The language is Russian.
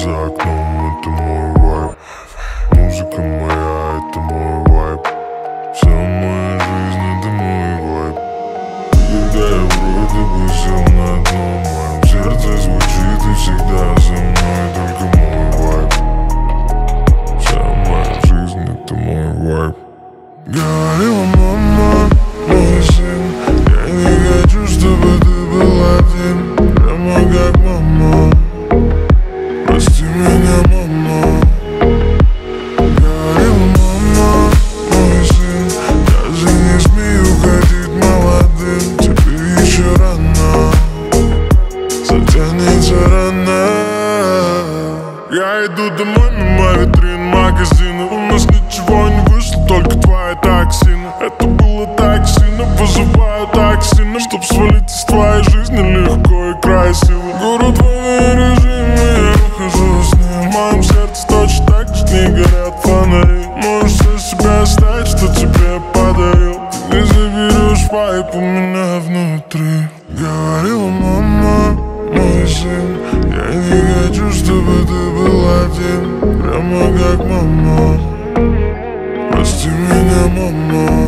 за окном, это мой вайб. Музыка моя, это мой вайб. Вся моя жизнь, это мой вайб. Когда я вроде бы сел на дно, в моем сердце звучит и всегда со мной только мой вайб. Вся моя жизнь, это мой вайб. Говорила мама, мой сын, я не хочу, чтобы ты был один. Прямо как мама, прости меня, мама. Говорила мама, мой сын, даже не смей уходить молодым. Теперь еще рано, затянется рано. Я иду домой мимо витрин магазина. У нас ничего не вышло, только твои токсины. Это было так сильно, вызываю токсины, чтоб свалить из твоей жизни легко и красиво. Город в режиме, я ухожу с ним. В моем сердце точно так же не горят фонари. Можешь все себя оставить, что тебе подарил. Ты не заберешь вайб у меня внутри. Говорила мама, мой сын, я не хочу, чтобы ты был один. Прямо как мама, прости меня, мама.